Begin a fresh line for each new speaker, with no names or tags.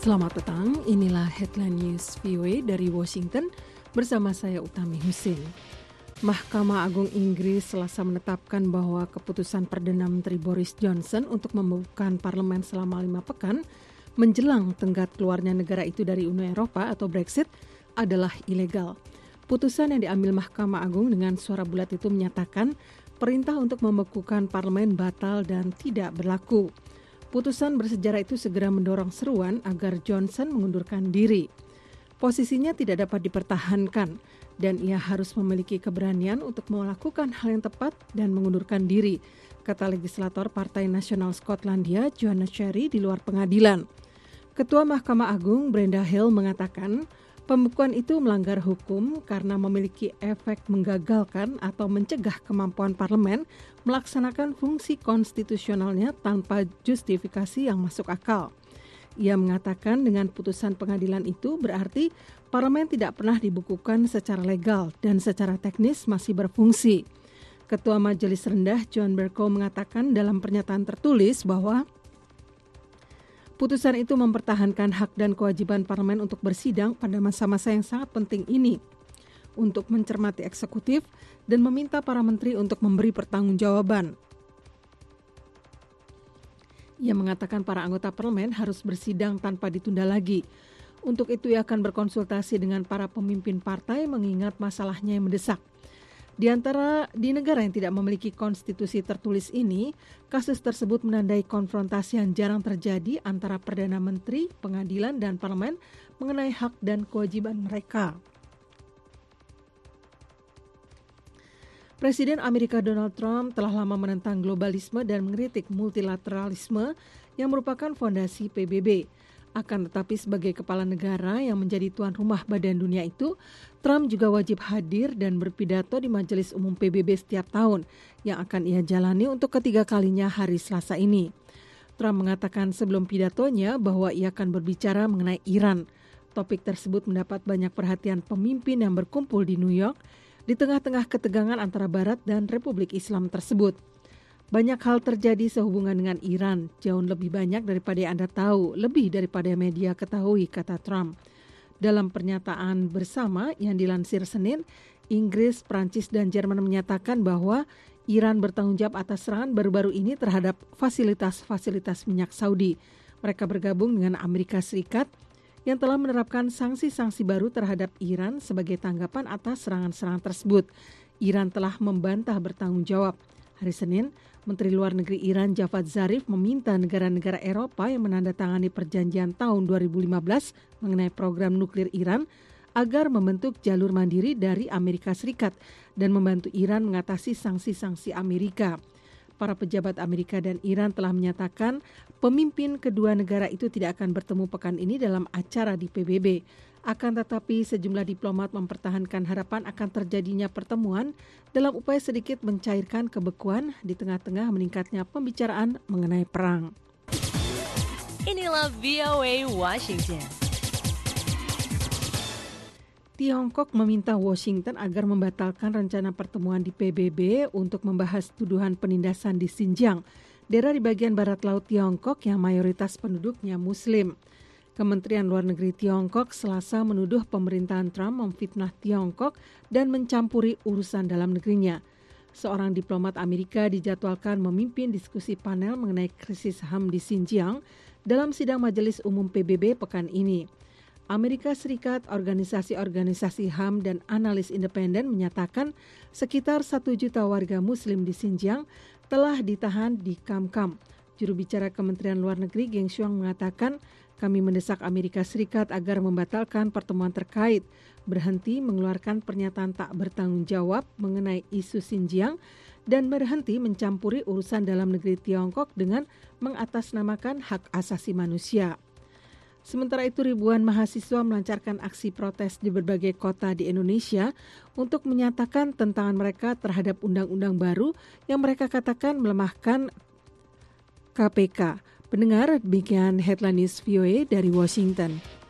Selamat petang, inilah Headline News VOA dari Washington bersama saya Utami Husin. Mahkamah Agung Inggris Selasa menetapkan bahwa keputusan Perdana Menteri Boris Johnson untuk membubarkan parlemen selama 5 pekan menjelang tenggat keluarnya negara itu dari Uni Eropa atau Brexit adalah ilegal. Putusan yang diambil Mahkamah Agung dengan suara bulat itu menyatakan perintah untuk membekukan parlemen batal dan tidak berlaku. Putusan bersejarah itu segera mendorong seruan agar Johnson mengundurkan diri. Posisinya tidak dapat dipertahankan dan ia harus memiliki keberanian untuk melakukan hal yang tepat dan mengundurkan diri, kata legislator Partai Nasional Skotlandia Joanna Cherry di luar pengadilan. Ketua Mahkamah Agung Brenda Hill mengatakan pembekuan itu melanggar hukum karena memiliki efek menggagalkan atau mencegah kemampuan parlemen melaksanakan fungsi konstitusionalnya tanpa justifikasi yang masuk akal. Ia mengatakan dengan putusan pengadilan itu berarti parlemen tidak pernah dibekukan secara legal dan secara teknis masih berfungsi. Ketua Majelis Rendah John Bercow mengatakan dalam pernyataan tertulis bahwa putusan itu mempertahankan hak dan kewajiban parlemen untuk bersidang pada masa-masa yang sangat penting ini, untuk mencermati eksekutif dan meminta para menteri untuk memberi pertanggungjawaban. Ia mengatakan para anggota parlemen harus bersidang tanpa ditunda lagi. Untuk itu ia akan berkonsultasi dengan para pemimpin partai mengingat masalahnya yang mendesak. Di negara yang tidak memiliki konstitusi tertulis ini, kasus tersebut menandai konfrontasi yang jarang terjadi antara Perdana Menteri, pengadilan, dan parlemen mengenai hak dan kewajiban mereka. Presiden Amerika Donald Trump telah lama menentang globalisme dan mengkritik multilateralisme yang merupakan fondasi PBB. Akan tetapi sebagai kepala negara yang menjadi tuan rumah Badan Dunia itu, Trump juga wajib hadir dan berpidato di Majelis Umum PBB setiap tahun yang akan ia jalani untuk ketiga kalinya hari Selasa ini. Trump mengatakan sebelum pidatonya bahwa ia akan berbicara mengenai Iran. Topik tersebut mendapat banyak perhatian pemimpin yang berkumpul di New York di tengah-tengah ketegangan antara Barat dan Republik Islam tersebut. Banyak hal terjadi sehubungan dengan Iran, jauh lebih banyak daripada yang Anda tahu, lebih daripada media ketahui, kata Trump. Dalam pernyataan bersama yang dilansir Senin, Inggris, Prancis, dan Jerman menyatakan bahwa Iran bertanggung jawab atas serangan baru-baru ini terhadap fasilitas-fasilitas minyak Saudi. Mereka bergabung dengan Amerika Serikat yang telah menerapkan sanksi-sanksi baru terhadap Iran sebagai tanggapan atas serangan-serangan tersebut. Iran telah membantah bertanggung jawab. Hari Senin, Menteri Luar Negeri Iran Javad Zarif meminta negara-negara Eropa yang menandatangani perjanjian tahun 2015 mengenai program nuklir Iran agar membentuk jalur mandiri dari Amerika Serikat dan membantu Iran mengatasi sanksi-sanksi Amerika. Para pejabat Amerika dan Iran telah menyatakan pemimpin kedua negara itu tidak akan bertemu pekan ini dalam acara di PBB. Akan tetapi sejumlah diplomat mempertahankan harapan akan terjadinya pertemuan dalam upaya sedikit mencairkan kebekuan di tengah-tengah meningkatnya pembicaraan mengenai perang.
Inilah VOA Washington.
Tiongkok meminta Washington agar membatalkan rencana pertemuan di PBB untuk membahas tuduhan penindasan di Xinjiang, daerah di bagian barat laut Tiongkok yang mayoritas penduduknya Muslim. Kementerian Luar Negeri Tiongkok Selasa menuduh pemerintahan Trump memfitnah Tiongkok dan mencampuri urusan dalam negerinya. Seorang diplomat Amerika dijadwalkan memimpin diskusi panel mengenai krisis HAM di Xinjiang dalam sidang Majelis Umum PBB pekan ini. Amerika Serikat, organisasi-organisasi HAM dan analis independen menyatakan sekitar 1 juta warga Muslim di Xinjiang telah ditahan di kamp-kamp. Juru bicara Kementerian Luar Negeri Geng Shuang mengatakan, kami mendesak Amerika Serikat agar membatalkan pertemuan terkait, berhenti mengeluarkan pernyataan tak bertanggung jawab mengenai isu Xinjiang, dan berhenti mencampuri urusan dalam negeri Tiongkok dengan mengatasnamakan hak asasi manusia. Sementara itu ribuan mahasiswa melancarkan aksi protes di berbagai kota di Indonesia untuk menyatakan tentangan mereka terhadap undang-undang baru yang mereka katakan melemahkan KPK. Pendengar, demikian Headline News VOA dari Washington.